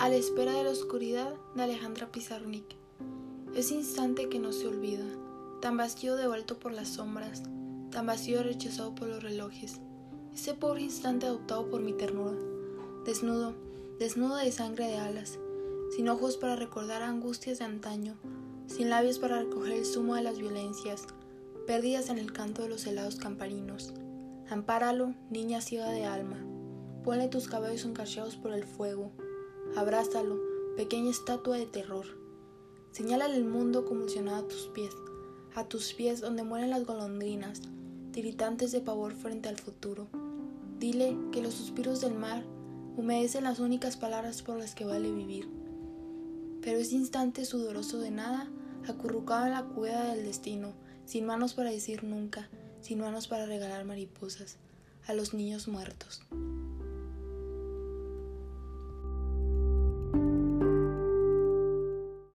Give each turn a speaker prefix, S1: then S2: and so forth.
S1: A la espera de la oscuridad, de Alejandra Pizarnik. Ese instante que no se olvida, tan vacío devuelto por las sombras, tan vacío rechazado por los relojes. Ese pobre instante adoptado por mi ternura, desnudo de sangre de alas, sin ojos para recordar angustias de antaño, sin labios para recoger el zumo de las violencias, perdidas en el canto de los helados campaninos. Ampáralo, niña ciega de alma, ponle tus cabellos encarchados por el fuego, abrázalo, pequeña estatua de terror. Señálale el mundo convulsionado a tus pies donde mueren las golondrinas, tiritantes de pavor frente al futuro. Dile que los suspiros del mar humedecen las únicas palabras por las que vale vivir. Pero ese instante sudoroso de nada, acurrucado en la cueva del destino, sin manos para decir nunca, sin manos para regalar mariposas a los niños muertos.